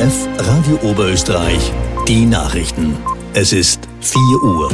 ORF Radio Oberösterreich, die Nachrichten. Es ist 4 Uhr.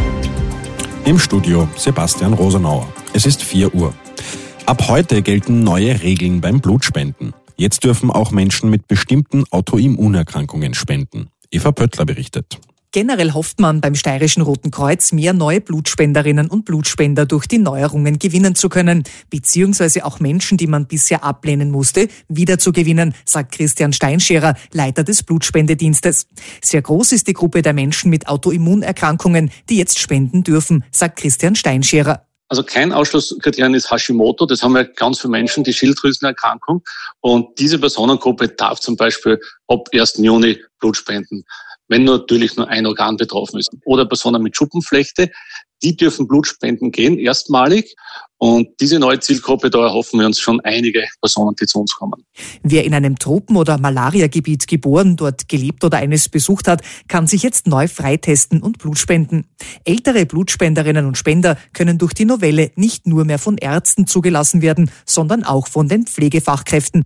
Im Studio Sebastian Rosenauer. Es ist 4 Uhr. Ab heute gelten neue Regeln beim Blutspenden. Jetzt dürfen auch Menschen mit bestimmten Autoimmunerkrankungen spenden. Eva Pöttler berichtet. Generell hofft man beim Steirischen Roten Kreuz, mehr neue Blutspenderinnen und Blutspender durch die Neuerungen gewinnen zu können, beziehungsweise auch Menschen, die man bisher ablehnen musste, wiederzugewinnen, sagt Christian Steinscherer, Leiter des Blutspendedienstes. Sehr groß ist die Gruppe der Menschen mit Autoimmunerkrankungen, die jetzt spenden dürfen, sagt Christian Steinscherer. Also kein Ausschlusskriterium ist Hashimoto, das haben wir ganz viele Menschen, die Schilddrüsenerkrankung. Und diese Personengruppe darf zum Beispiel ab 1. Juni Blut spenden, wenn natürlich nur ein Organ betroffen ist. Oder Personen mit Schuppenflechte, die dürfen Blut spenden gehen, erstmalig. Und diese neue Zielgruppe, da erhoffen wir uns schon einige Personen, die zu uns kommen. Wer in einem Tropen- oder Malariagebiet geboren, dort gelebt oder eines besucht hat, kann sich jetzt neu freitesten und Blut spenden. Ältere Blutspenderinnen und Spender können durch die Novelle nicht nur mehr von Ärzten zugelassen werden, sondern auch von den Pflegefachkräften.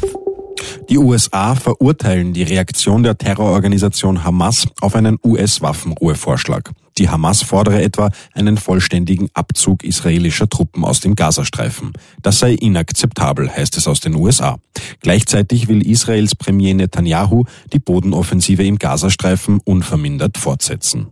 Die USA verurteilen die Reaktion der Terrororganisation Hamas auf einen US-Waffenruhevorschlag. Die Hamas fordere etwa einen vollständigen Abzug israelischer Truppen aus dem Gazastreifen. Das sei inakzeptabel, heißt es aus den USA. Gleichzeitig will Israels Premier Netanyahu die Bodenoffensive im Gazastreifen unvermindert fortsetzen.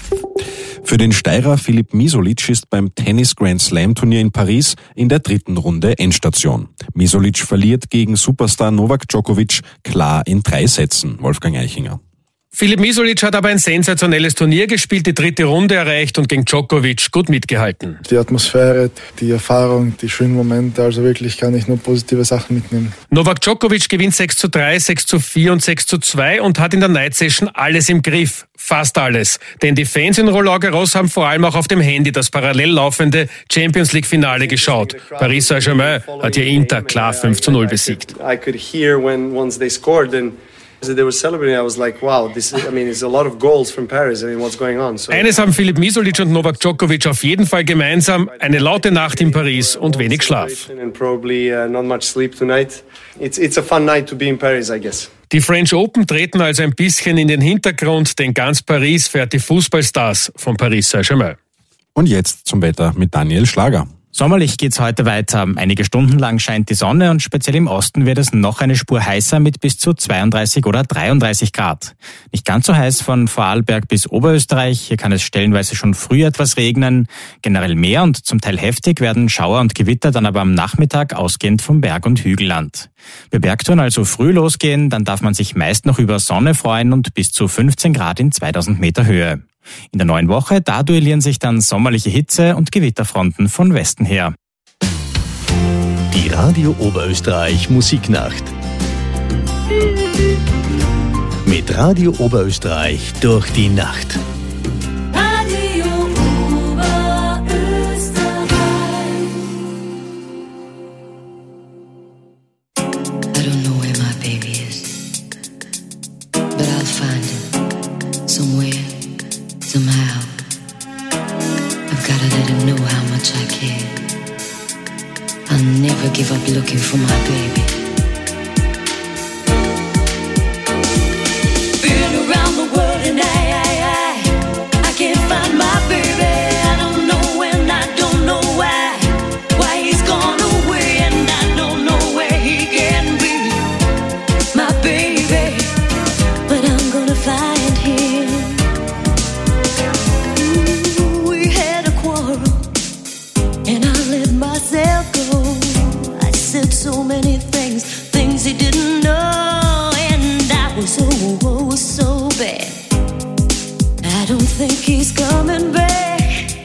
Für den Steirer Filip Misolic ist beim Tennis-Grand-Slam-Turnier in Paris in der 3. Runde Endstation. Misolic verliert gegen Superstar Novak Djokovic klar in 3 Sätzen. Wolfgang Eichinger. Filip Misolic hat aber ein sensationelles Turnier gespielt, die 3. Runde erreicht und gegen Djokovic gut mitgehalten. Die Atmosphäre, die Erfahrung, die schönen Momente, also wirklich kann ich nur positive Sachen mitnehmen. Novak Djokovic gewinnt 6:3, 6:4 und 6:2 und hat in der Night Session alles im Griff. Fast alles. Denn die Fans in Roland-Garros haben vor allem auch auf dem Handy das parallel laufende Champions-League-Finale geschaut. Paris Saint-Germain hat ihr Inter klar 5:0 besiegt. I could hear once they scored and they were celebrating. I was like, wow, it's a lot of goals from Paris. What's going on? So, eines haben Filip Misolic und Novak Djokovic auf jeden Fall gemeinsam: eine laute Nacht in Paris und wenig Schlaf. And probably not much sleep tonight. It's a fun night to be in Paris, I guess. Die French Open treten also ein bisschen in den Hintergrund, denn ganz Paris fährt die Fußballstars von Paris Saint-Germain. Und jetzt zum Wetter mit Daniel Schlager. Sommerlich geht's heute weiter. Einige Stunden lang scheint die Sonne und speziell im Osten wird es noch eine Spur heißer mit bis zu 32 oder 33 Grad. Nicht ganz so heiß von Vorarlberg bis Oberösterreich. Hier kann es stellenweise schon früh etwas regnen. Generell mehr und zum Teil heftig werden Schauer und Gewitter dann aber am Nachmittag ausgehend vom Berg- und Hügelland. Bei Bergtouren also früh losgehen, dann darf man sich meist noch über Sonne freuen und bis zu 15 Grad in 2000 Meter Höhe. In der neuen Woche, da duellieren sich dann sommerliche Hitze und Gewitterfronten von Westen her. Die Radio Oberösterreich Musiknacht. Mit Radio Oberösterreich durch die Nacht. Radio Oberösterreich. I don't know where my baby is, but I'll find him somewhere. Somehow, I've got to let him know how much I care. I'll never give up looking for my baby. Been around the world and I can't find my baby. I don't know when, I don't know why he's gone away, and I don't know where he can be, my baby. But I'm gonna find him. Myself go. I said so many things he didn't know, and I was so bad. I don't think he's coming back.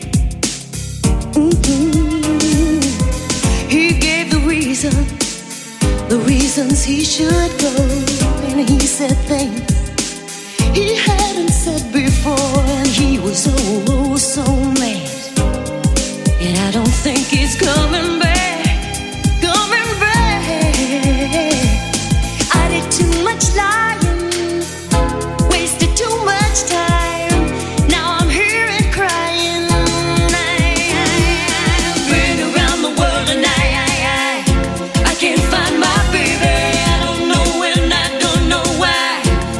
He gave the reasons he should go, and he said things he hadn't said before, and he was so mad. And I don't think he's coming back. I did too much lying, wasted too much time. Now I'm here and crying. I've been around the world and I can't find my baby. I don't know when, I don't know why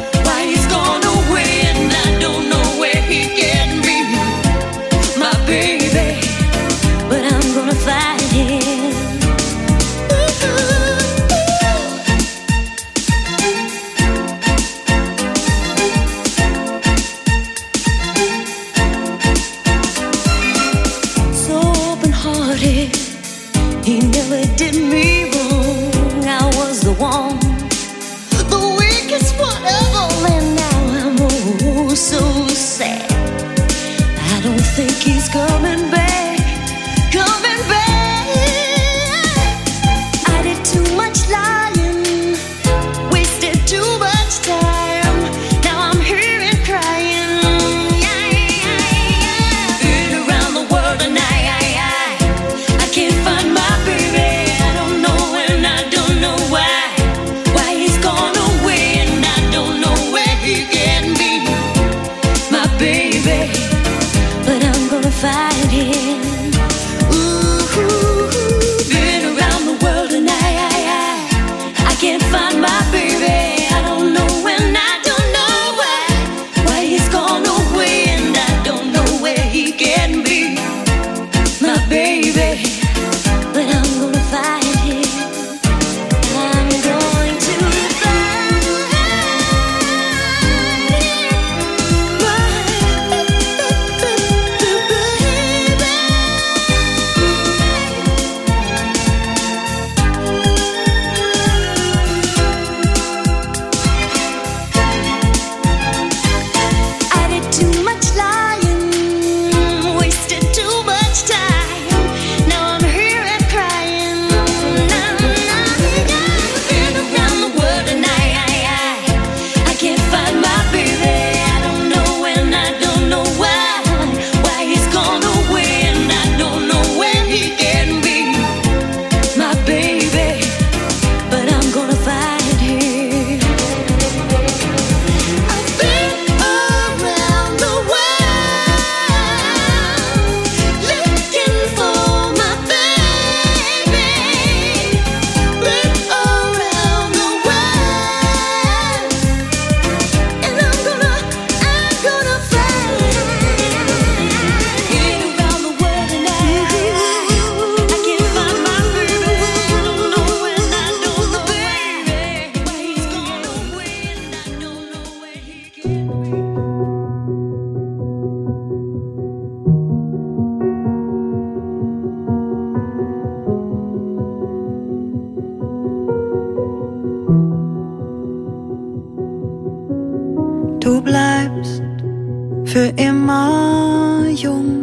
Du bleibst für immer jung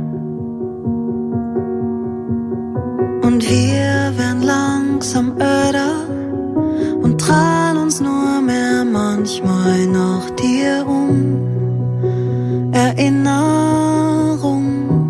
und wir werden langsam öder und drehen uns nur mehr manchmal nach dir um. Erinnerung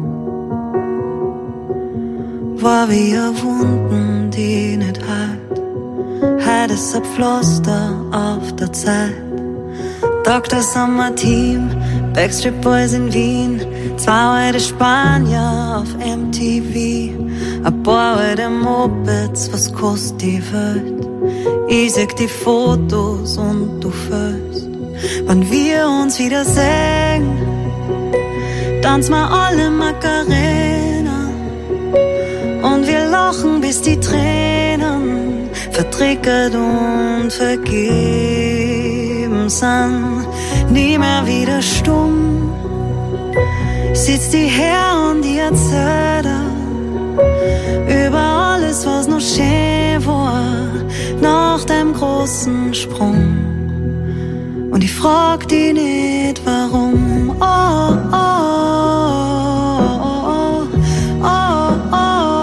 war wie Wunden, die nicht heilt. Heute ist ein Pflaster auf der Zeit. Dr. Sommer Team, Backstreet Boys in Wien, 2 alte Spanier auf MTV, ein paar alte Mopeds, was kostet die Welt? Ich seh die Fotos und du fühlst, wann wir uns wiedersehen, tanzen wir alle Macarena und wir lachen bis die Tränen vertrickert und vergeben sind. Nie mehr wieder stumm, sitzt die her und die erzählt über alles, was noch schön war nach dem großen Sprung. Und ich frag die nicht, warum. Oh, oh, oh, oh, oh,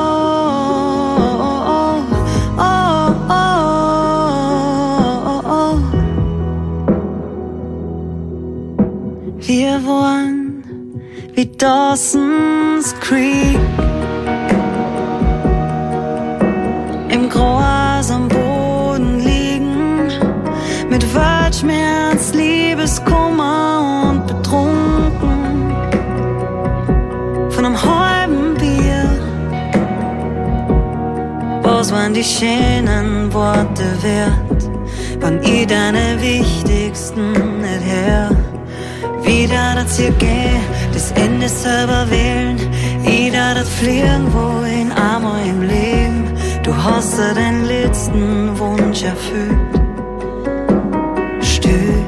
oh, oh, oh. Wir wollen wie Dawson's Creek im Gras am Boden liegen, mit Weltschmerz, Liebeskummer und betrunken von einem halben Bier. Was waren die schönen Worte wert, wann ich deine wichtigsten nicht her? Wieder das hier gehen, das Ende selber wählen, jeder das fliegen wohin, einmal im Leben. Du hast dir den letzten Wunsch erfüllt. Still,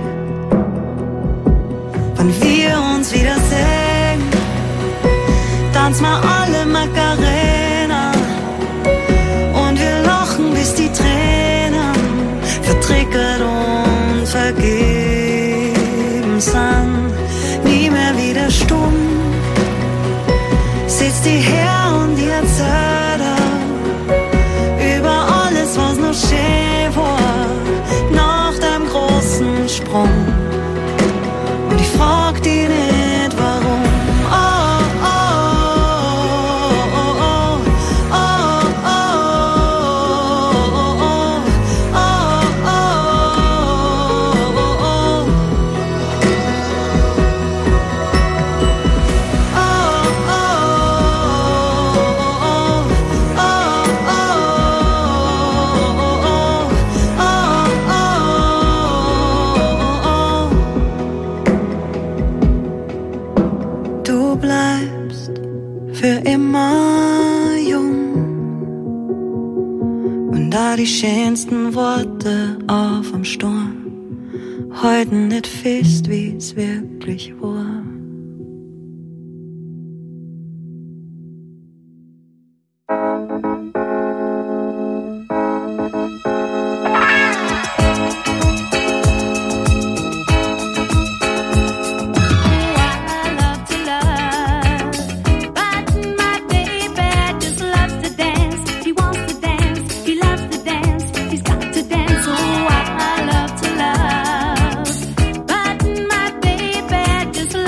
wann wir uns wiedersehen, tanzen wir alle Macarena und wir lachen bis die Tränen vertrickert und vergeben sind. Nie mehr wieder stumm, sitzt die her und die erzählt über alles, was noch schön war nach dem großen Sprung. Und ich frag die nicht, warum. Oh, oh, oh, oh, oh, oh, oh, oh, Du bleibst für immer jung und da die schönsten Worte auf am Sturm halten nicht fest, wie's wirklich war. Just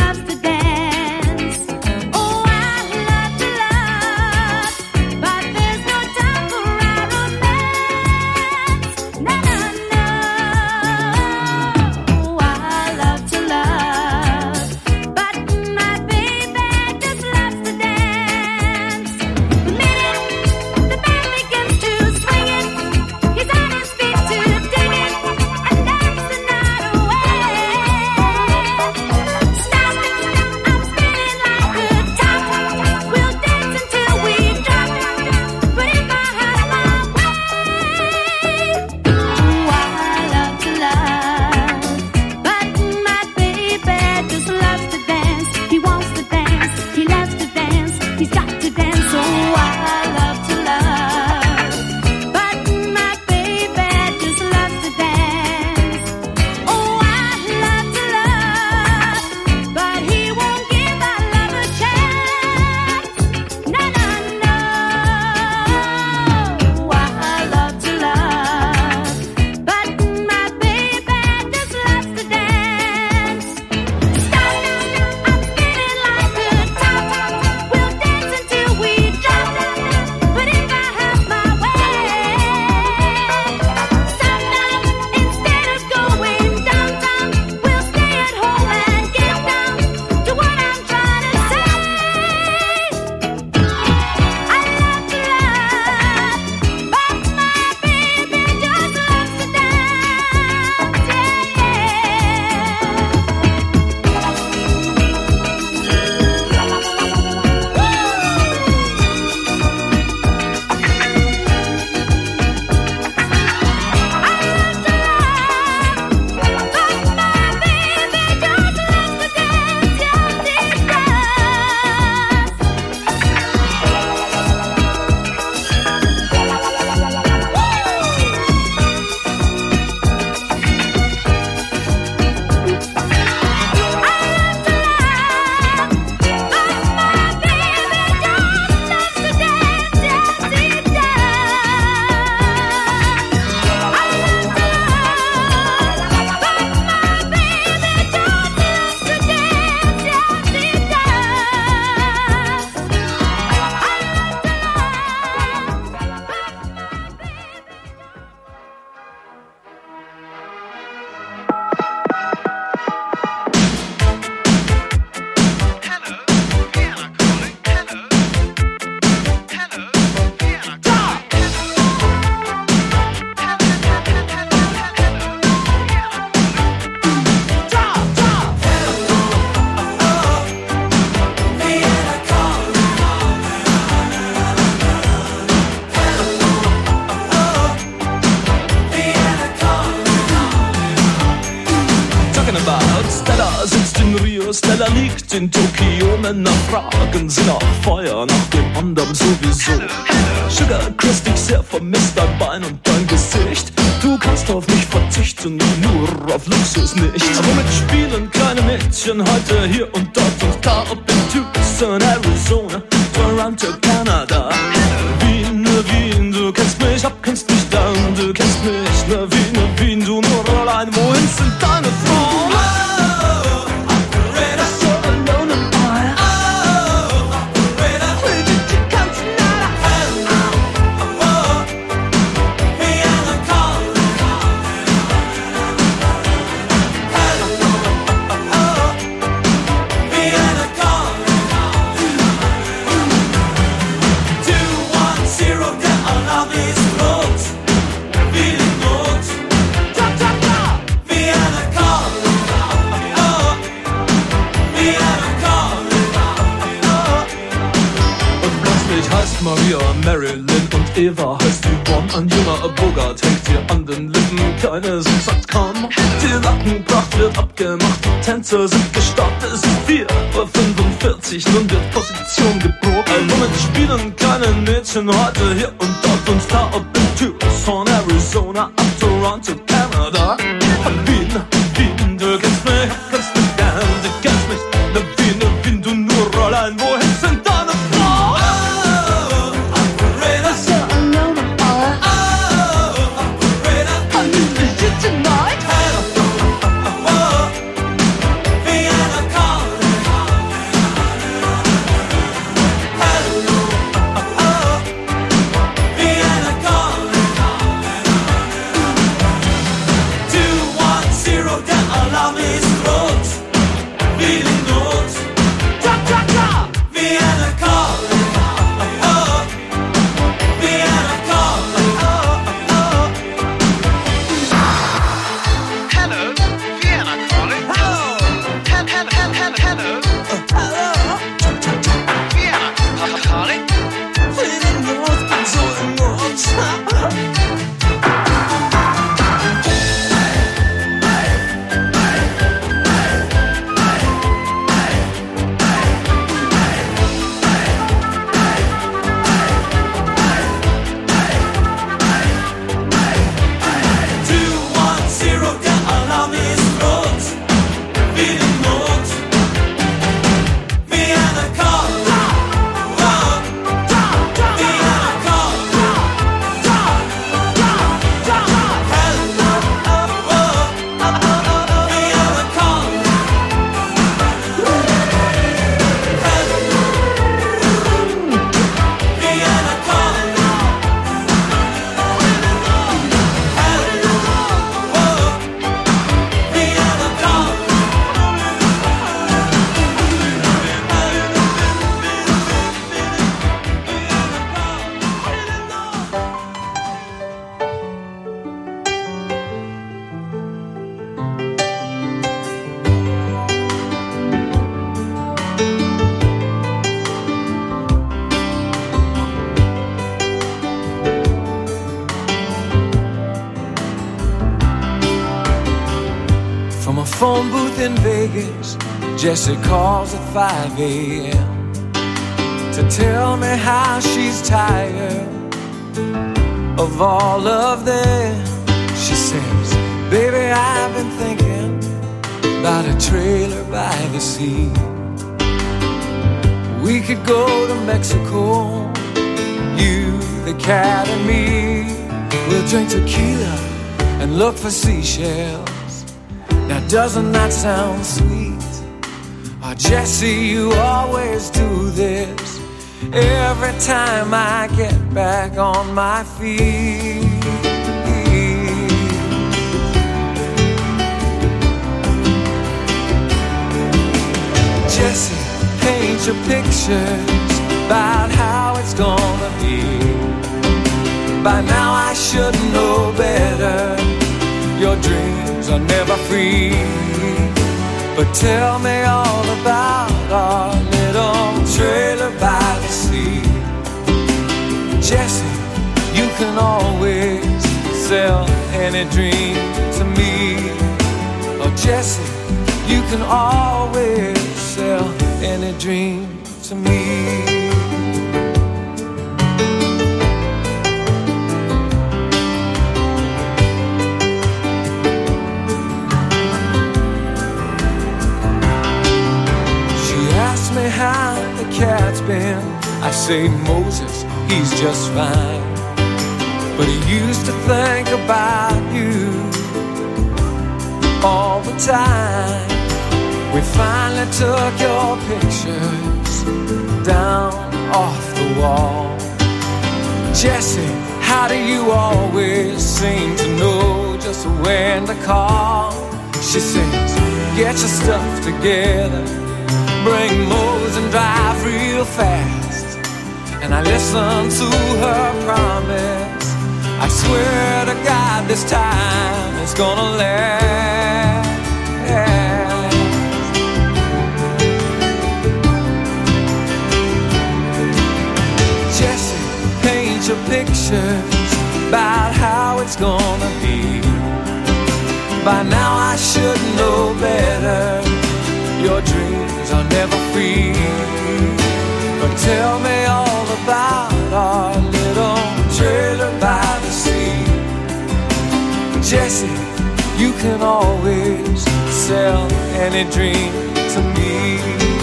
in Rio, Stella liegt in Tokio. Männer fragen sie nach Feuer, nach dem anderen sowieso. Sugar, Chris, dich sehr vermisst, dein Bein und dein Gesicht. Du kannst auf mich verzichten, nur auf Luxus nicht. Womit spielen kleine Mädchen heute hier und dort und da? Ob in Tucson, Arizona, Toronto, Kanada. Wien, Wien, du kennst mich, kennst mich dann. Du kennst mich, Wien, du nur allein. Wohin sind deine Frauen? Maria, Marilyn und Eva heißt Yvonne. Ein junger Bogart hängt dir an den Lippen. Keine sind sagt komm. Die Lackenpracht wird abgemacht, die Tänzer sind gestartet. Es ist 4:45 Uhr, nun wird Position geprobt. Womit spielen kleine Mädchen heute hier und dort und da? Ob in Tucson, Arizona, ab Toronto, Kanada. Wien, Wien, du kennst mich gern, du kennst mich. Wien, du nur allein. Wohin sind deine Frauen? Phone booth in Vegas, Jessie calls at 5 a.m. to tell me how she's tired of all of them. She says, baby, I've been thinking about a trailer by the sea. We could go to Mexico, you, the cat and me. We'll drink tequila and look for seashells. Now doesn't that sound sweet? Oh, Jessie, you always do this every time I get back on my feet. Jessie, paint your pictures about how it's gonna be. By now I should know better. Your dreams are never free. But tell me all about our little trailer by the sea. Jessie, you can always sell any dream to me. Oh, Jessie, you can always sell any dream to me. How the cat's been, I say Moses, he's just fine. But he used to think about you all the time. We finally took your pictures down off the wall. Jesse, how do you always seem to know just when to call? She says, get your stuff together, bring Mose and drive real fast. And I listen to her promise. I swear to God this time it's gonna last. Jesse, paint your pictures about how it's gonna be. By now I should know better. Your dreams are never free. But tell me all about our little trailer by the sea. Jesse, you can always sell any dream to me.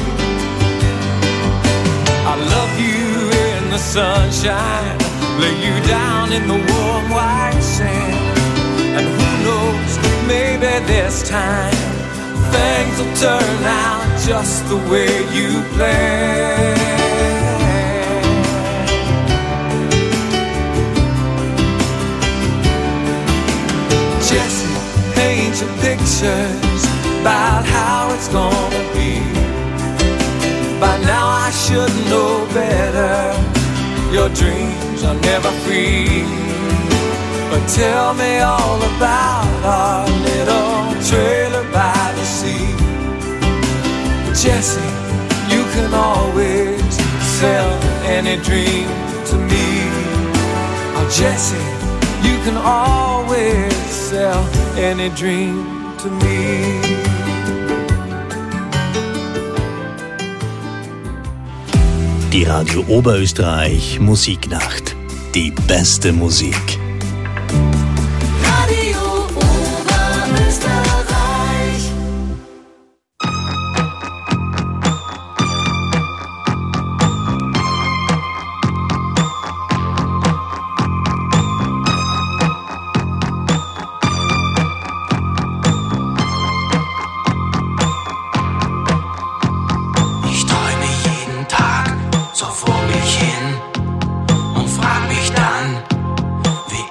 I love you in the sunshine, lay you down in the warm white sand. And who knows, maybe this time things will turn out just the way you planned. Jesse, paint your pictures about how it's gonna be. By now I should know better. Your dreams are never free. But tell me all about our little trailer by the sea. Jesse, you can always sell any dream to me. Oh, Jesse, you can always sell any dream to me. Die Radio Oberösterreich Musiknacht. Die beste Musik. Radio Oberösterreich. Ich träume jeden Tag so vor mich hin und frag mich dann, wie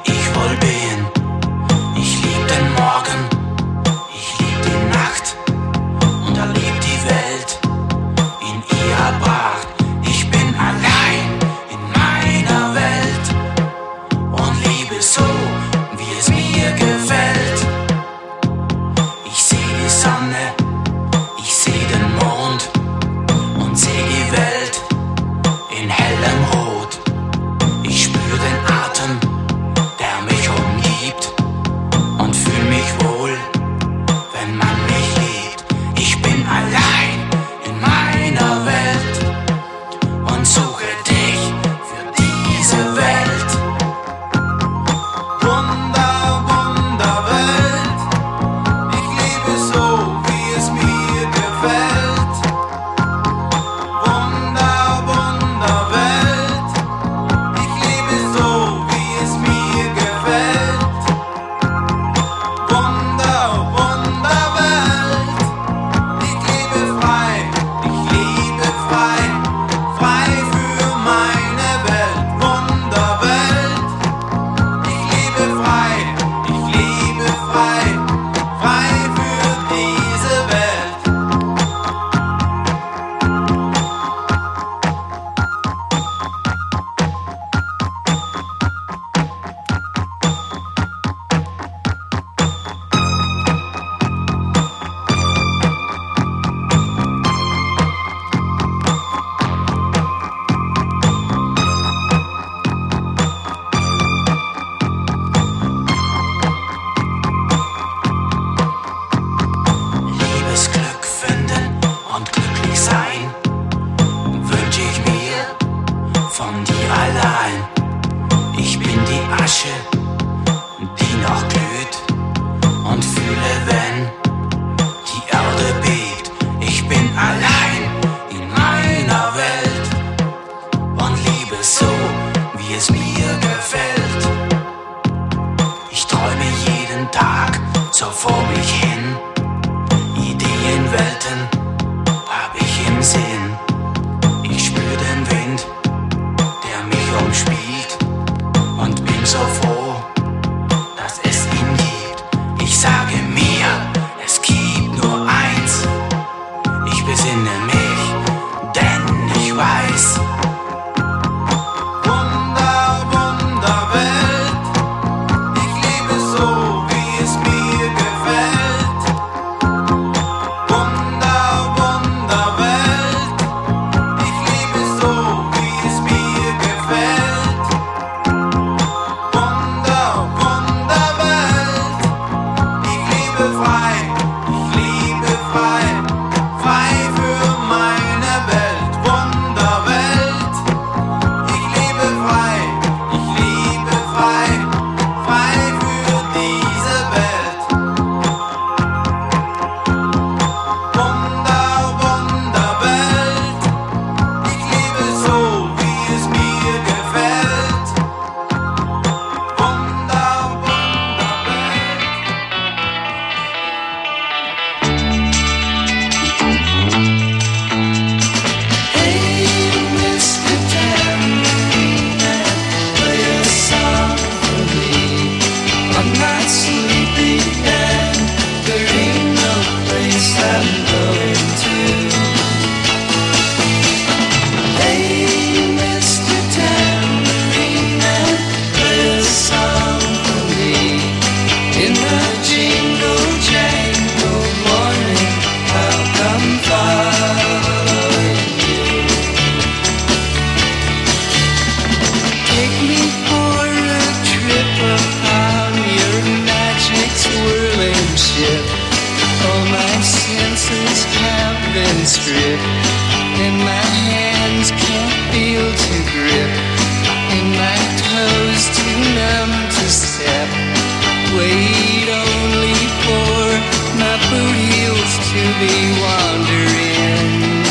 strip, and my hands can't feel to grip, and my toes too numb to step. Wait only for my boot heels to be wandering.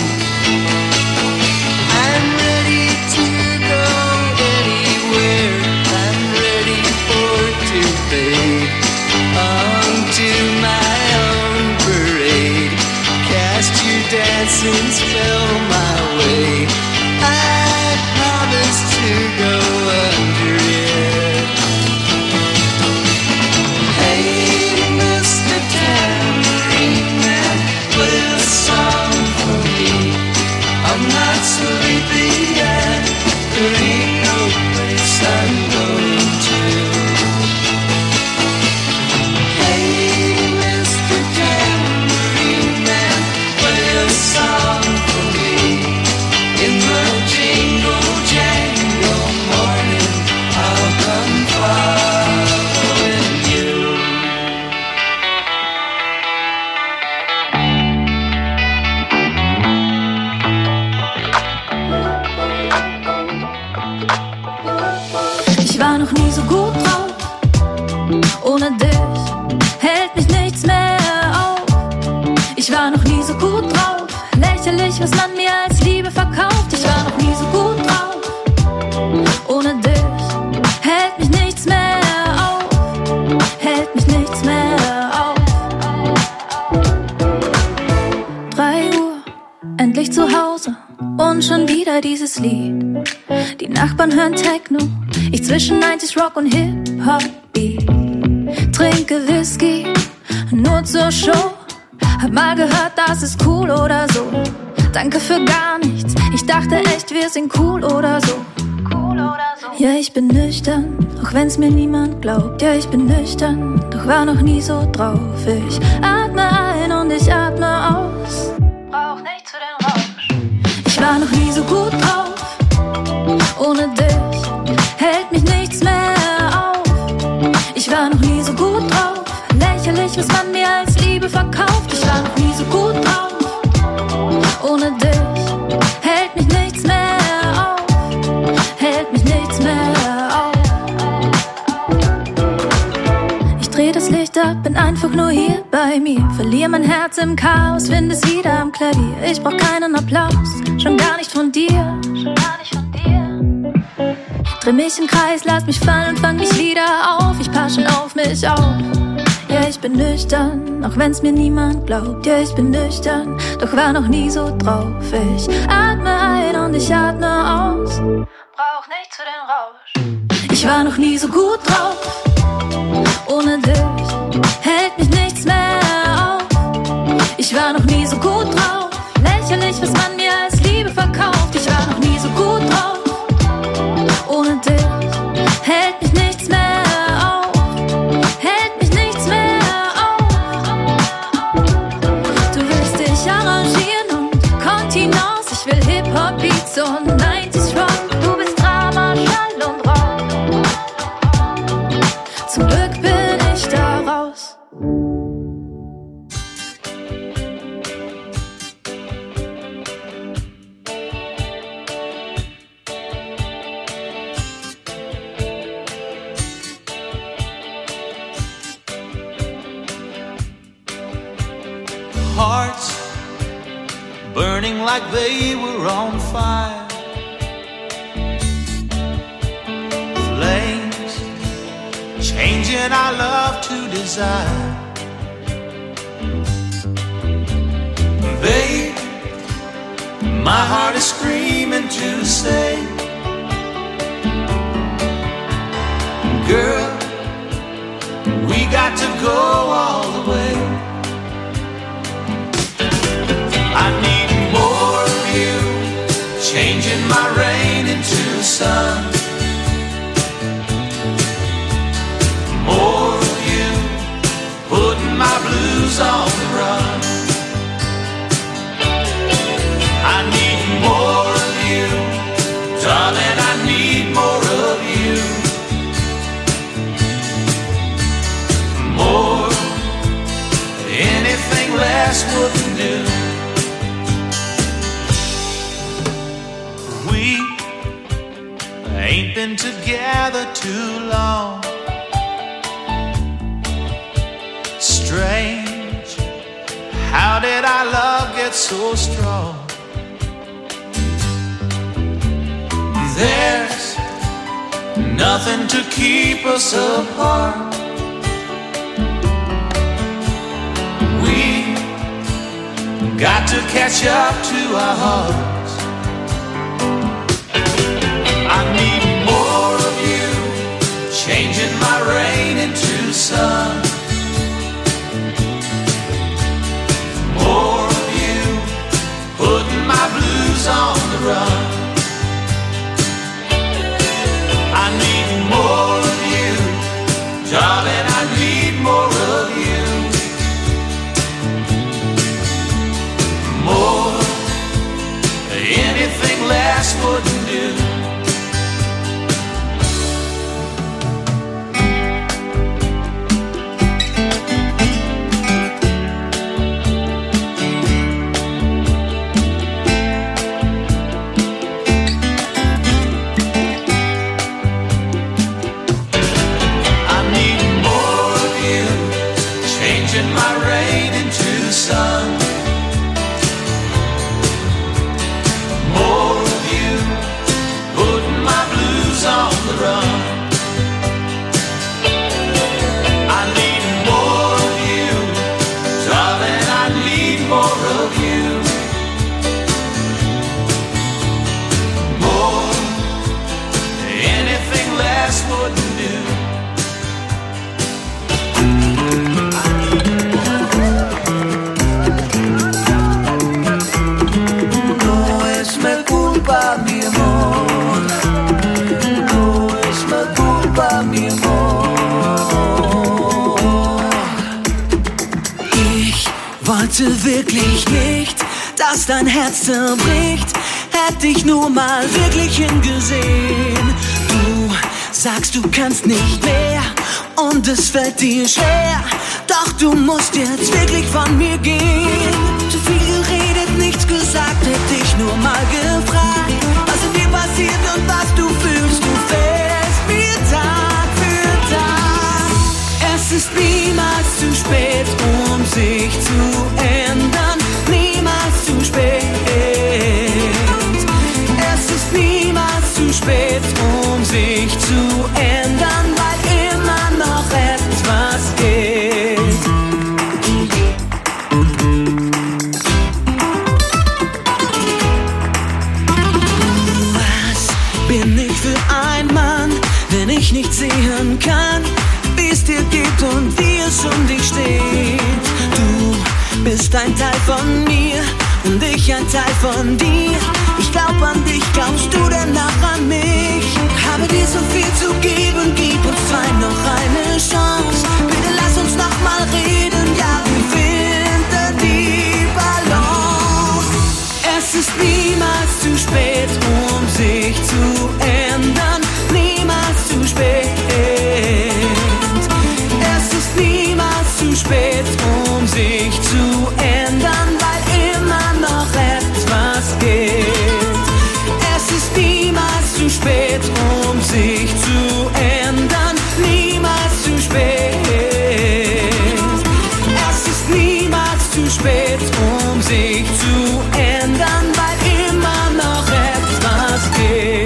I'm ready to go anywhere. I'm ready for to fade onto my own parade. Cast your dancing spell my way. I promise to go under it. Hey, Mr. Tambourine Man, play a song for me. I'm not sleepy yet. There ain't no place I'm going to. Hey, Mr. Tambourine Man, play a song for me. In the jingle jangle morning, I'll come following you. Ich war noch nie so gut drauf. Ohne dich hält mich nichts mehr auf. Ich war noch nie so gut drauf. Lächerlich, was man mir als Liebe verkauft. Ich war noch nie so gut drauf. Ohne dich hält mich nichts mehr auf. Hält mich nichts mehr auf. 3 Uhr, endlich zu Hause. Und schon wieder dieses Lied. Die Nachbarn hören Techno. Ich zwischen 90s Rock und Hip-Hop-Beat. Trinke Whisky, nur zur Show. Hab mal gehört, das ist cool oder so. Danke für gar nichts. Ich dachte echt, wir sind cool oder so. Ja, ich bin nüchtern, auch wenn's mir niemand glaubt. Ja, ich bin nüchtern, doch war noch nie so drauf. Ich atme ein und ich atme aus. Brauch nichts für den Rausch. Ich war noch nie so gut drauf. Ohne dich hält mich nichts mehr auf. Ich war noch nie so gut drauf. Lächerlich, was man mir als Liebe verkauft. Ich war noch nie so gut drauf. Ohne dich hält mich nichts mehr auf. Hält mich nichts mehr auf. Ich dreh das Licht ab, bin einfach nur hier bei mir. Verlier mein Herz im Chaos, find es wieder am Klavier. Ich brauch keinen Applaus, schon gar nicht von dir. Dreh mich im Kreis, lass mich fallen und fang mich wieder auf. Ich pass schon auf mich auf. Ja, ich bin nüchtern, auch wenn's mir niemand glaubt. Ja, ich bin nüchtern, doch war noch nie so drauf. Ich atme ein und ich atme aus. Brauch nichts für den Rausch. Ich war noch nie so gut drauf. Ohne dich hält mich nichts mehr auf. Ich war noch nie so gut drauf. Lächerlich, was man mir als Liebe verkauft. Ich war noch nie so gut drauf. Ohne dich hält mich nichts mehr auf. Hält mich nichts mehr auf. Du willst dich arrangieren und Kontinence. Ich will Hip-Hop-Beats und 90s Rock. Du bist Drama, Schall und Rock. Zum Glück bin ich da raus. Hearts burning like they were on fire. Flames changing our love to desire. Babe, my heart is screaming to stay. Girl, we got to go all the way. I need more of you, changing my rain into sun. More of you, putting my blues on the run. I need more of you, darling, I need more of you. More, anything less wouldn't do. been together too long. Strange, how did our love get so strong? There's nothing to keep us apart. We got to catch up to our hearts. I need more of you, changing my rain into sun. More of you, putting my blues on the run. I need more of you, darling, I need more of you. More, anything less wouldn't do. Wirklich nicht, dass dein Herz zerbricht, hätte ich nur mal wirklich hingesehen. Du sagst, du kannst nicht mehr und es fällt dir schwer, doch du musst jetzt wirklich von mir gehen. Zu viel geredet, nichts gesagt, hätte ich nur mal gefragt, was in dir passiert und was du fühlst. Du fällst mir Tag für Tag. Es ist niemals zu spät, um sich zu ändern, niemals zu spät. Es ist niemals zu spät, um sich zu ändern, weil immer noch etwas geht. Was bin ich für ein Mann, wenn ich nicht sehen kann, wie es dir geht und wie es um dich steht? Du bist ein Teil von mir und ich ein Teil von dir. Ich glaub an dich, glaubst du denn auch an mich? Habe dir so viel zu geben, gib uns zwei noch eine Chance. Bitte lass uns noch mal reden, ja, wir finden die Balance. Es ist niemals zu spät, um sich zu ändern, niemals zu spät. Es ist niemals zu spät, um sich zu ändern, weil immer noch etwas geht. Es ist niemals zu spät, um sich zu ändern, niemals zu spät. Es ist niemals zu spät, um sich zu ändern, weil immer noch etwas geht.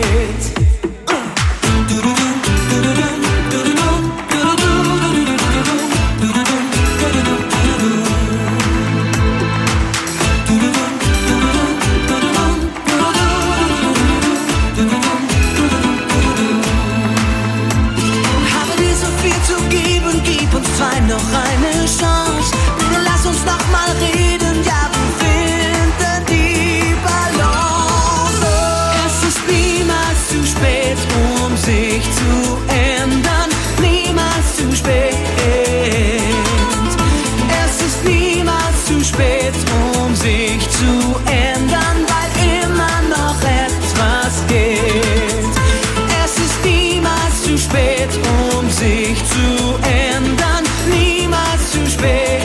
Zwei noch eine Chance, bitte lass uns noch mal reden, ja, wir finden die Balance. Es ist niemals zu spät, um sich zu ändern, niemals zu spät. Es ist niemals zu spät, um sich zu ändern, weil immer noch etwas geht. Es ist niemals zu spät, um sich zu ändern, niemals zu spät.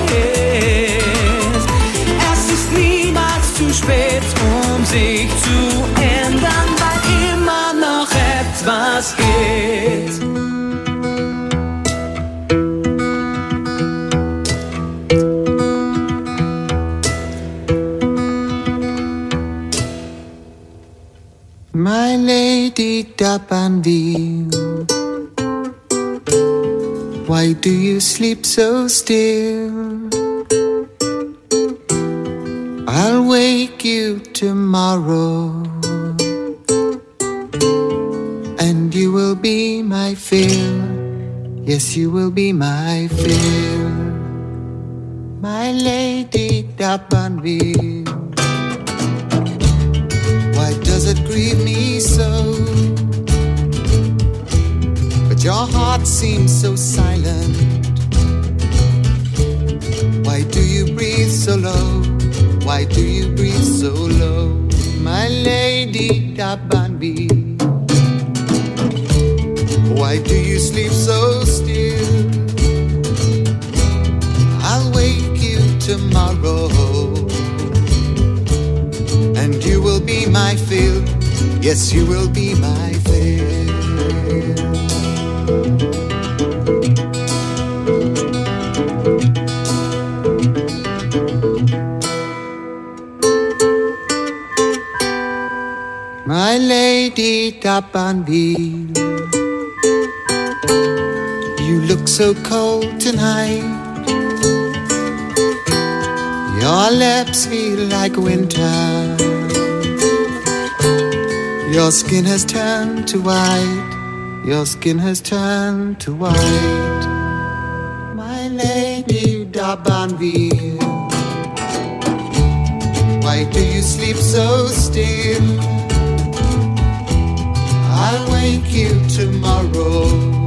Es ist niemals zu spät, um sich zu ändern, weil immer noch etwas geht. Lady D'Abanville, why do you sleep so still? I'll wake you tomorrow, and you will be my fill. Yes, you will be my fill, my Lady D'Abanville. Why does it grieve me so? But your heart seems so silent. Why do you breathe so low? Why do you breathe so low, my Lady D'Abanville? Why do you sleep so still? I'll wake you tomorrow, and you will be my fill. Yes, you will be my fill. My Lady D'Abanville, you look so cold tonight. Your lips feel like winter. Your skin has turned to white. Your skin has turned to white. My Lady D'Abanville, why do you sleep so still? I'll wake you tomorrow,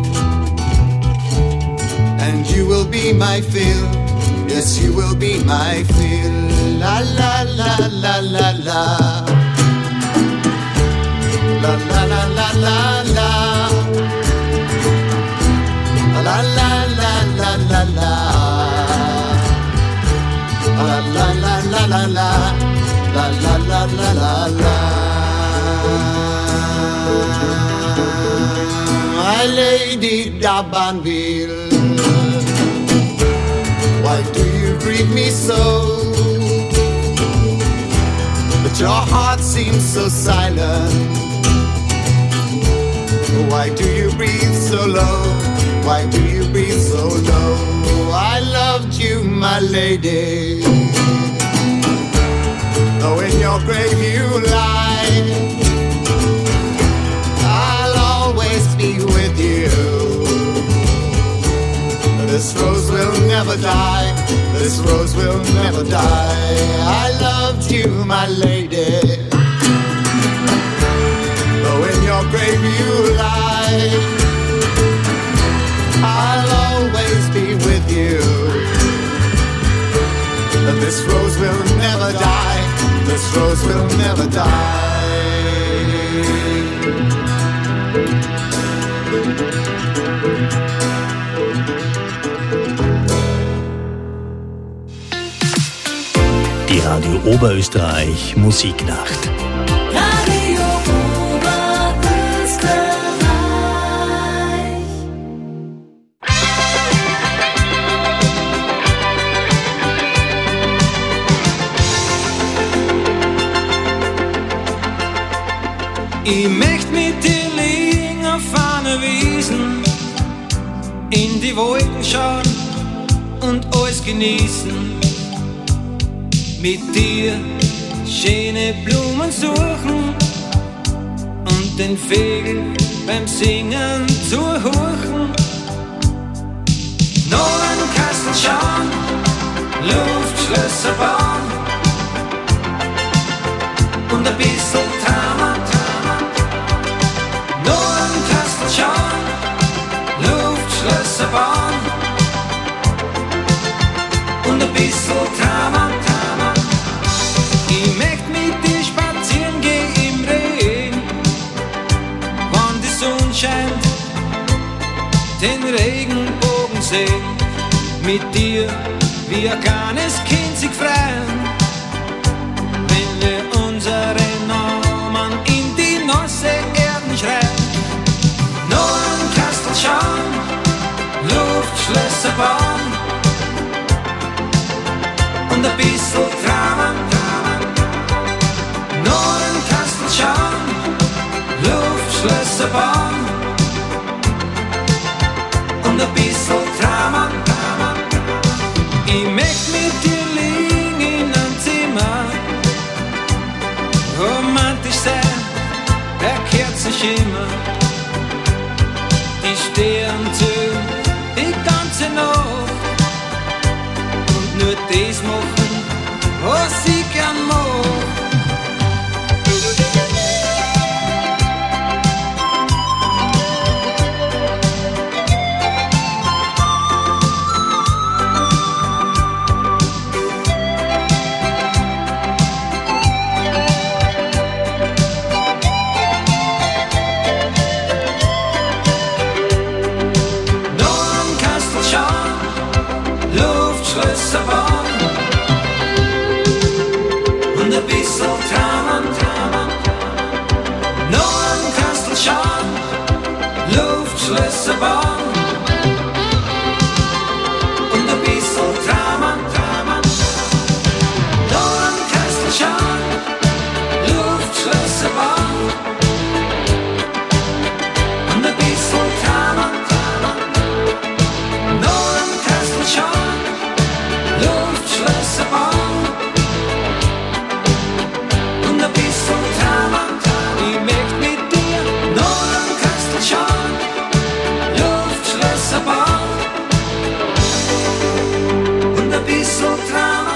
and you will be my fill. Yes, you will be my fill. La la la la la la. La la la la la la. La la la la la la. La la la la la la. La la la la la la. My Lady D'Abanville, why do you grieve me so? But your heart seems so silent. Why do you breathe so low? Why do you breathe so low? I loved you, my lady, though in your grave you lie. I'll always be with you. This rose will never die. This rose will never die. I loved you, my lady, though in your grave you lie. I'll always be with you. This rose will never die. This rose will never die. Die Radio Oberösterreich Musiknacht. Radio Oberösterreich. Ich möcht mit dir liegen auf einer Wiesen, in die Wolken schauen und alles genießen. Mit dir schöne Blumen suchen und den Vögeln beim Singen zuhören. Noch ein Kastel schauen, Luftschlösser bauen und ein bisschen Trauma. Noch ein Kastel schauen, Luftschlösser bauen und ein bisschen Trauma. Ich möcht mit dir spazieren gehen im Regen, wann die Sonne scheint, den Regenbogen sehen. Mit dir wie ein kleines Kind sich freuen, wenn wir unsere Namen in die nasse Erden schreien. Noch ein Kastel schauen, Luftschlösser bauen und ein bisschen Trauma. Noch ein Kastel schauen, Luftschlösser Bahn und ein bisschen Drama. Ich möcht mit dir liegen in einem Zimmer, romantisch sein, erkehrt sich immer. Ich stehe am Zug die ganze Nacht und nur das machen, was ich gern mag. Und ein bisschen Drama. Noch ein Kastel schauen, Luftschlösserbahn. Und ein bisschen Drama. Noch ein Kastel schauen, Luftschlösserbahn. Und ein bisschen Drama. Noch ein Kastel schauen, Luftschlösserbahn. Und ein bisschen Drama. Ich möcht mit dir noch ein Kastel schauen, Luftschlösserbahn. Und ein bisschen Drama.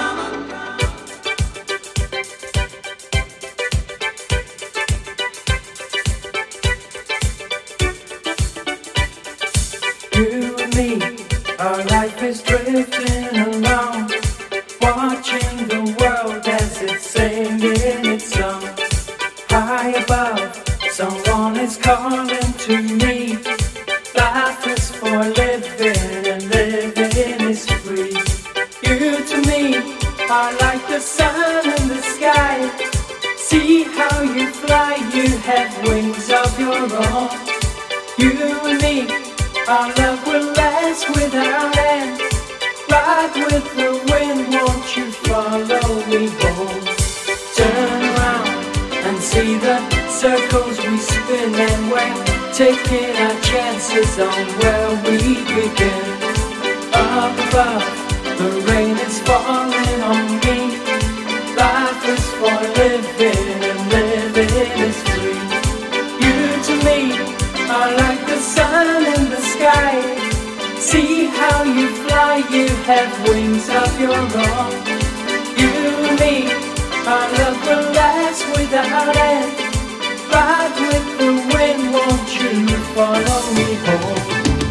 You and me, our life is drifting along, watching the world as it's singing its song. High above, someone is calling to me. Life is for living and living is free. You to me are like the sun in the sky. See how you fly, you have wings of your own. You and me, our love will last without end. Ride with the wind, won't you follow me home? Turn around and see the circles we spin, and we're taking our chances on where we begin. Up above, the rain is falling on me. Life is for living and living is free. You to me are like the sun in the sky. See how you fly, you have wings of your own. You and me, our love will last without end. Ride with the wind, won't you follow me home?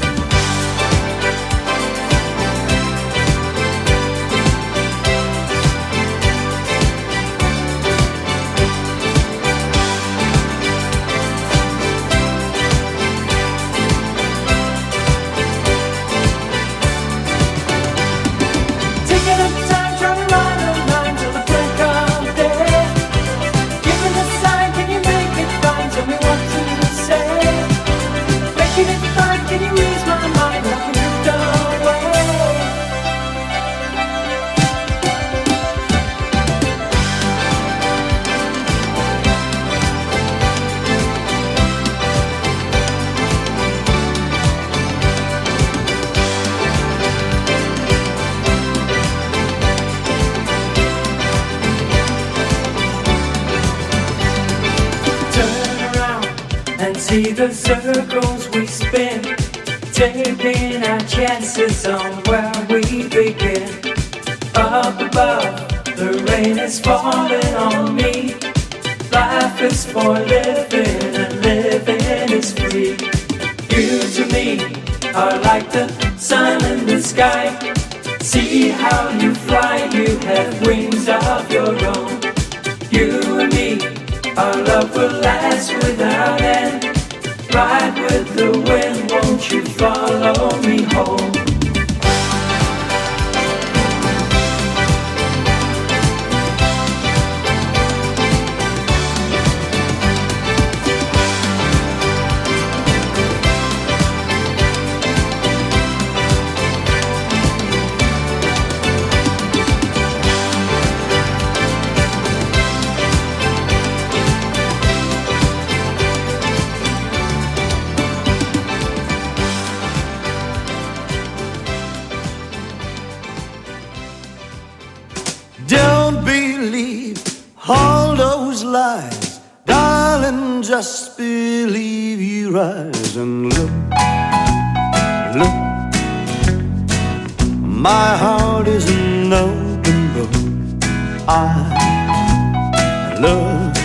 Taking up time, trying to run a line till the break of day. Giving a sign, can you make it fine? Tell me what to say. Making it fine, can you ease my mind? I can drift away. Turn around and see the circles we spin, taking our chances on where we begin. Up above, the rain is falling on me. Life is for living and living is free. You to me are like the sun in the sky. See how you fly, you have wings of your own. You and me, our love will last without end. Ride with the wind, won't you follow me home? Don't believe all those lies, darling, just believe your eyes and look, look. My heart is an open book. I love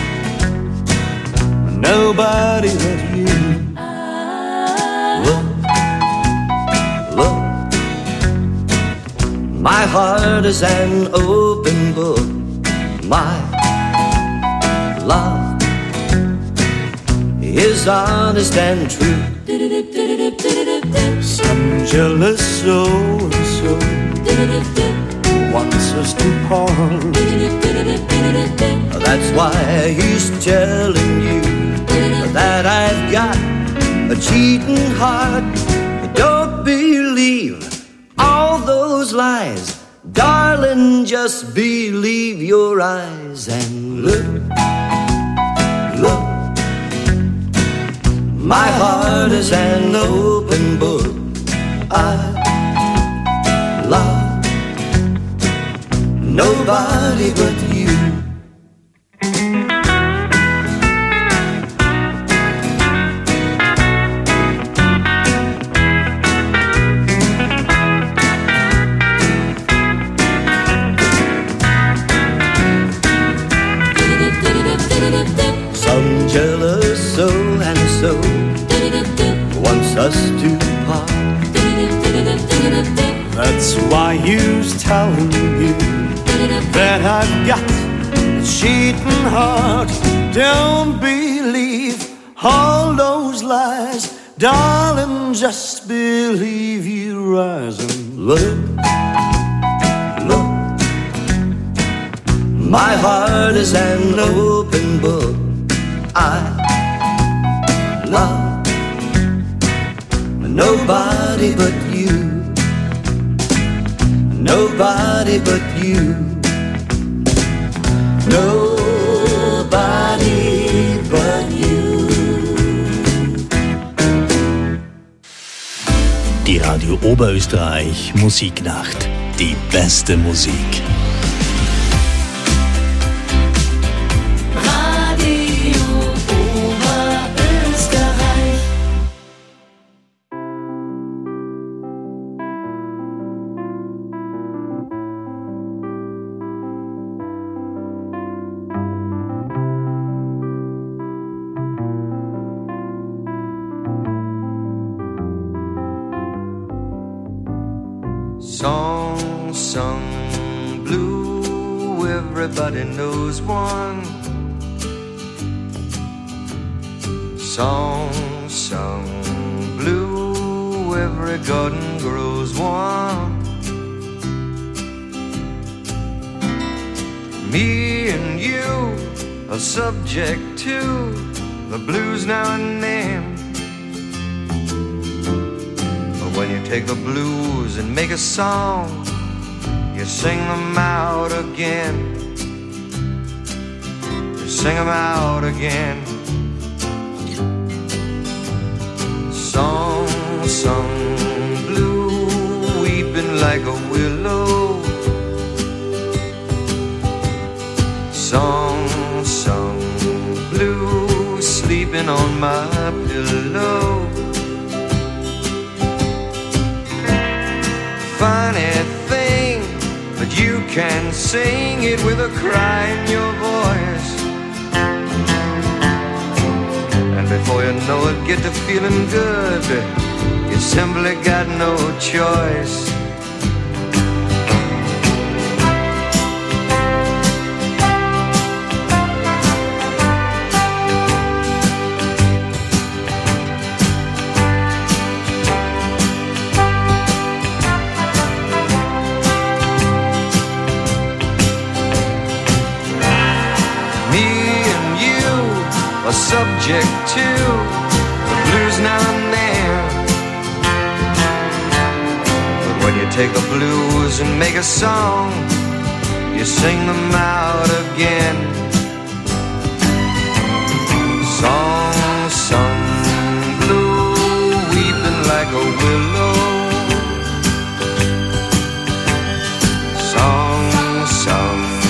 nobody but you. Look, look. My heart is an open book. My love is honest and true. Some jealous so-and-so wants us to part. That's why he's telling you that I've got a cheating heart. Don't believe all those lies, darling, just believe your eyes and look, look. My heart is an open book. I love nobody but you. Some jealous so and so wants us to part. That's why he's telling you that I've got a cheating heart. Don't believe all those lies, darling, just believe your eyes and look, look. My heart is an open book. I love nobody but you. Nobody but you. Nobody but you. Die Radio Oberösterreich Musiknacht. Die beste Musik. Song sung blue, everybody knows one. Song sung blue, every garden grows one. Me and you are subject to the blues now and then. When you take the blues and make a song, you sing them out again. You sing them out again. Song sung blue, weeping like a willow. Song sung blue, sleeping on my pillow. Funny thing, but you can sing it with a cry in your voice. And before you know it, get to feeling good. You simply got no choice. Subject to the blues now and then. But when you take the blues and make a song, you sing them out again. Song sung blue, weeping like a willow. Song sung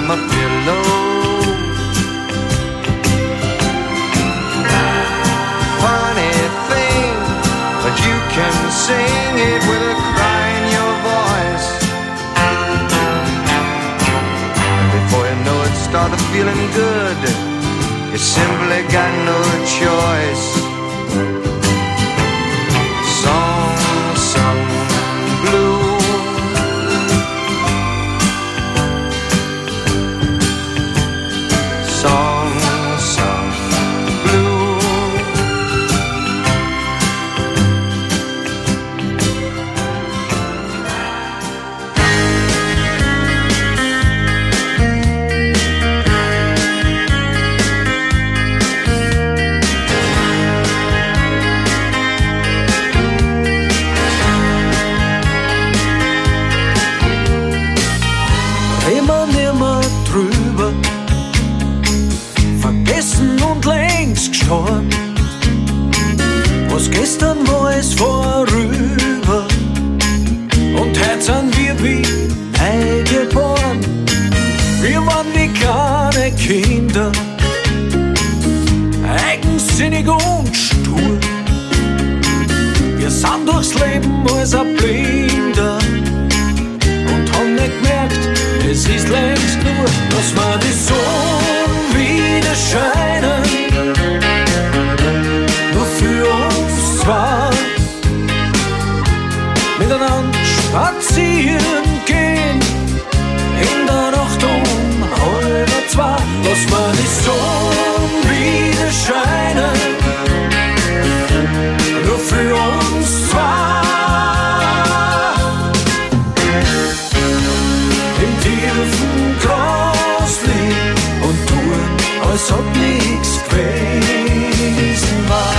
my pillow. Funny thing, but you can sing it with a cry in your voice. And before you know it, started feeling good. You simply got no choice. Song sung blue. Song sung blue. Immer nimmer drüber, vergessen und längst gestorben. Was gestern war, ist vorüber und heute sind wir wie neu geboren. Wir waren wie kleine Kinder, eigensinnig und stur. Wir sind durchs Leben als ein Blinder und haben nicht gemerkt, es ist längst nur, dass wir die Sonne wieder scheinen, nur für uns zwei. Miteinander spazieren gehen, in der Nacht 1:30. Lass wir die Sonne wieder scheinen, nur für uns zwei. Im tiefen Gras liegen und tun, als ob nichts gewesen war.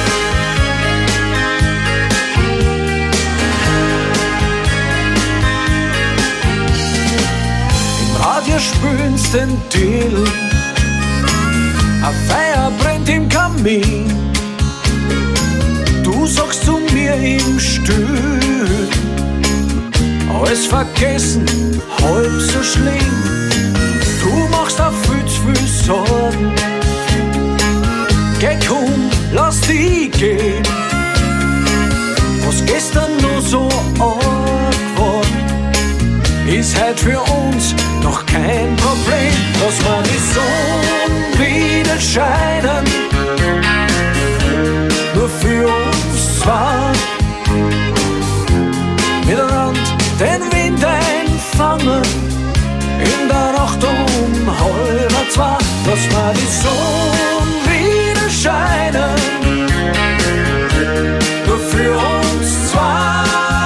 Im Radio spült's den Till, ein Feuer brennt im Kamin. Du sagst zu mir im Still, alles vergessen, halb so schlimm. Du machst auch viel zu viel Sorgen. Geh komm, lass dich gehen. Was gestern nur so arg war, ist heute für uns noch kein Problem. Lass mal die Sonne wieder scheinen, nur für uns zwei. Miteinander den Wind einfangen, in der Nacht 1:30. Lass mal die Sonne wieder scheinen, nur für uns zwei.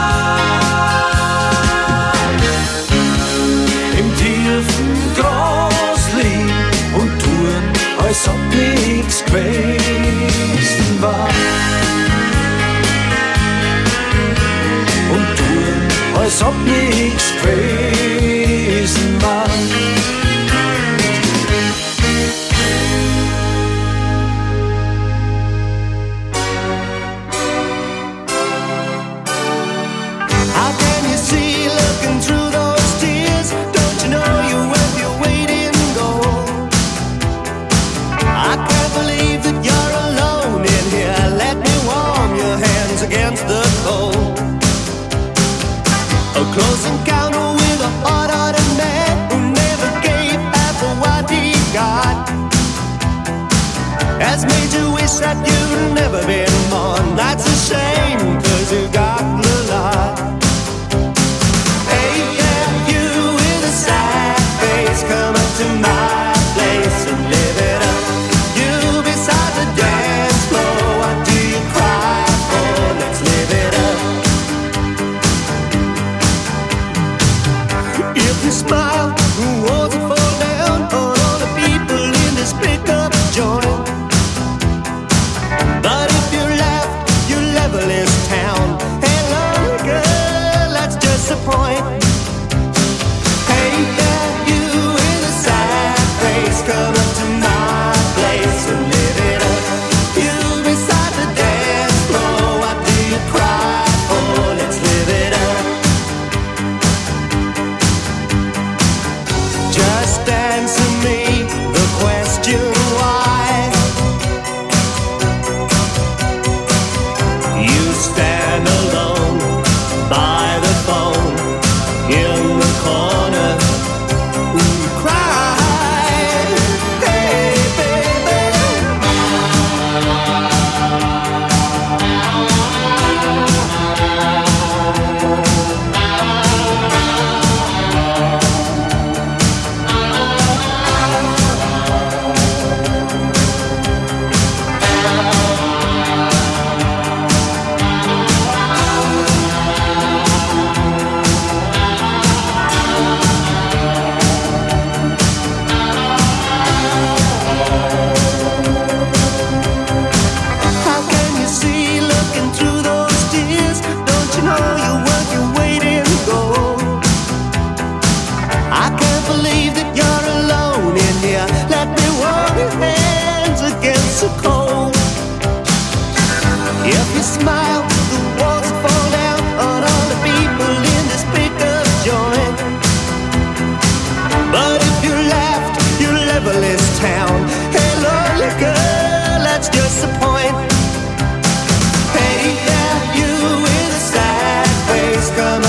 Im tiefen Gras liegen und tun, als ob nichts gewesen war. Und tun, als ob nichts gewesen war. How can you see looking through those tears? Don't you know you're worth your weight in gold? I can't believe that you're alone in here. Let me warm your hands against the cold. A close encounter with a hard-hearted man who never gave half of what he got. Has made you wish that you'd never been born. That's a shame, 'cause you got the lot. Hey, yeah, you with a sad face, come up to my place and live it up. You beside the dance floor, what do you cry for? Let's live it up. If you smile, who wants to fall down on all the people in this pickup joint? But if you laugh, you level this town. Hey, long girl, that's just the point. Hey, yeah, you with a sad face, come up to my place and live it up. You beside the dance floor, what do you cry for? Let's live it up.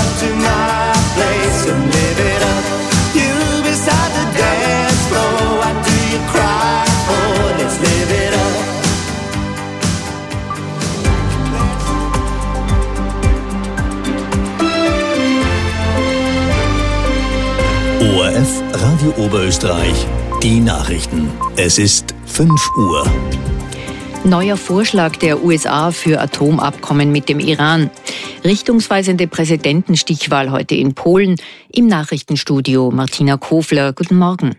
up to my place and live it up. You beside the dance floor, what do you cry for? Let's live it up. ORF Radio Oberösterreich, die Nachrichten. Es ist 5 Uhr. Neuer Vorschlag der USA für Atomabkommen mit dem Iran. Richtungsweisende Präsidentenstichwahl heute in Polen. Im Nachrichtenstudio Martina Kofler. Guten Morgen.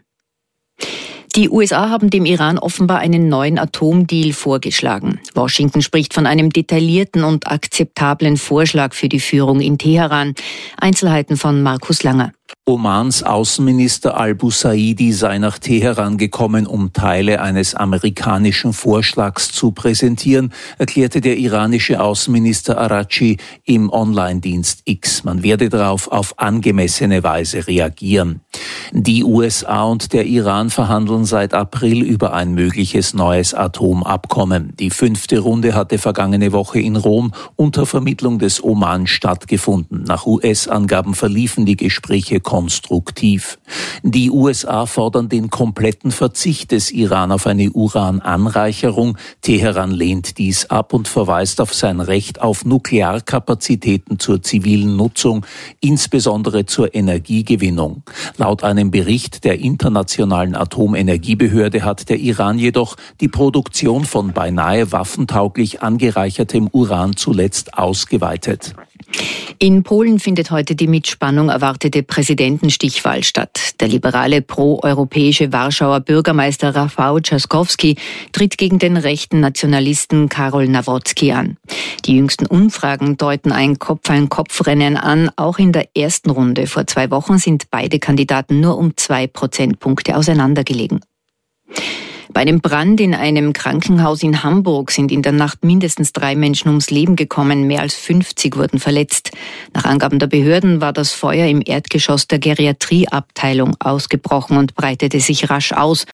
Die USA haben dem Iran offenbar einen neuen Atomdeal vorgeschlagen. Washington spricht von einem detaillierten und akzeptablen Vorschlag für die Führung in Teheran. Einzelheiten von Markus Langer. Omans Außenminister al-Busaidi sei nach Teheran gekommen, um Teile eines amerikanischen Vorschlags zu präsentieren, erklärte der iranische Außenminister Araghchi im Online-Dienst X. Man werde darauf auf angemessene Weise reagieren. Die USA und der Iran verhandeln seit April über ein mögliches neues Atomabkommen. Die 5. Runde hatte vergangene Woche in Rom unter Vermittlung des Oman stattgefunden. Nach US-Angaben verliefen die Gespräche konstruktiv. Die USA fordern den kompletten Verzicht des Iran auf eine Urananreicherung. Teheran lehnt dies ab und verweist auf sein Recht auf Nuklearkapazitäten zur zivilen Nutzung, insbesondere zur Energiegewinnung. Laut einem Bericht der Internationalen Atomenergiebehörde hat der Iran jedoch die Produktion von beinahe waffentauglich angereichertem Uran zuletzt ausgeweitet. In Polen findet heute die mit Spannung erwartete Präsidentenstichwahl statt. Der liberale pro-europäische Warschauer Bürgermeister Rafał Trzaskowski tritt gegen den rechten Nationalisten Karol Nawrocki an. Die jüngsten Umfragen deuten ein Kopf-an-Kopf-Rennen an. Auch in der ersten Runde vor 2 Wochen sind beide Kandidaten nur um 2 Prozentpunkte auseinandergelegen. Bei einem Brand in einem Krankenhaus in Hamburg sind in der Nacht mindestens 3 Menschen ums Leben gekommen, mehr als 50 wurden verletzt. Nach Angaben der Behörden war das Feuer im Erdgeschoss der Geriatrieabteilung ausgebrochen und breitete sich rasch aus.